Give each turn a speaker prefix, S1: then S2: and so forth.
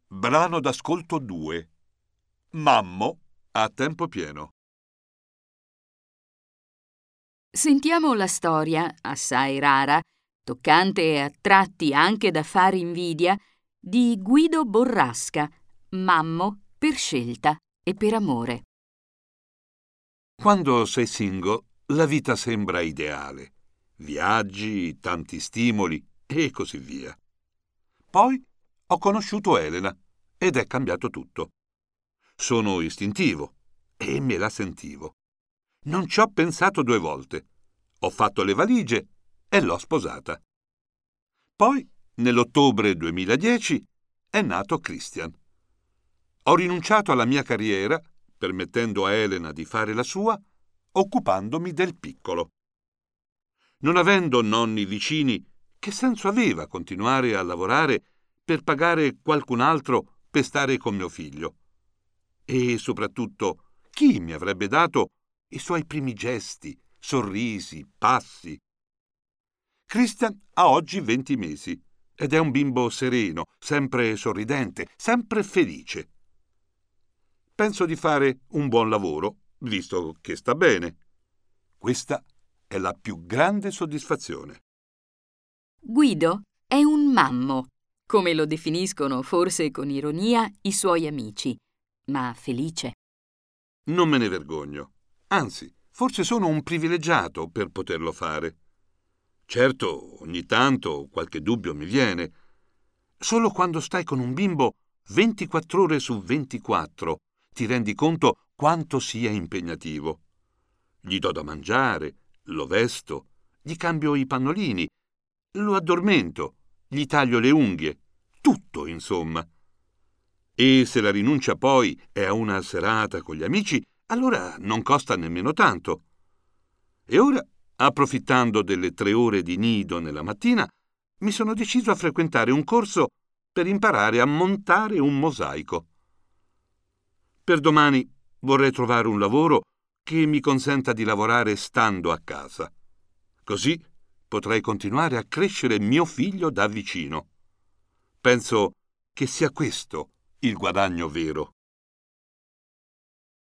S1: Brano d'ascolto 2. Mammo a tempo pieno.
S2: Sentiamo la storia, assai rara, toccante e a tratti anche da fare invidia, di Guido Borrasca, mammo per scelta e per amore.
S1: Quando sei single, la vita sembra ideale. Viaggi, tanti stimoli e così via. Poi ho conosciuto Elena ed è cambiato tutto. Sono istintivo e me la sentivo. Non ci ho pensato 2 volte. Ho fatto le valigie e l'ho sposata. Poi, nell'ottobre 2010, è nato Christian. Ho rinunciato alla mia carriera, permettendo a Elena di fare la sua, occupandomi del piccolo. Non avendo nonni vicini, che senso aveva continuare a lavorare per pagare qualcun altro per stare con mio figlio? E soprattutto, chi mi avrebbe dato i suoi primi gesti, sorrisi, passi? Christian ha oggi 20 mesi ed è un bimbo sereno, sempre sorridente, sempre felice. Penso di fare un buon lavoro, visto che sta bene. Questa è la più grande soddisfazione.
S2: Guido è un mammo, come lo definiscono forse con ironia i suoi amici, ma felice.
S1: Non me ne vergogno. Anzi, forse sono un privilegiato per poterlo fare. Certo, ogni tanto qualche dubbio mi viene. Solo quando stai con un bimbo 24 ore su 24 ti rendi conto quanto sia impegnativo. Gli do da mangiare, lo vesto, gli cambio i pannolini, lo addormento, gli taglio le unghie, tutto insomma. E se la rinuncia poi è a una serata con gli amici, allora non costa nemmeno tanto. E ora, approfittando delle 3 ore di nido nella mattina, mi sono deciso a frequentare un corso per imparare a montare un mosaico. Per domani vorrei trovare un lavoro che mi consenta di lavorare stando a casa. Così potrei continuare a crescere mio figlio da vicino. Penso che sia questo il guadagno vero.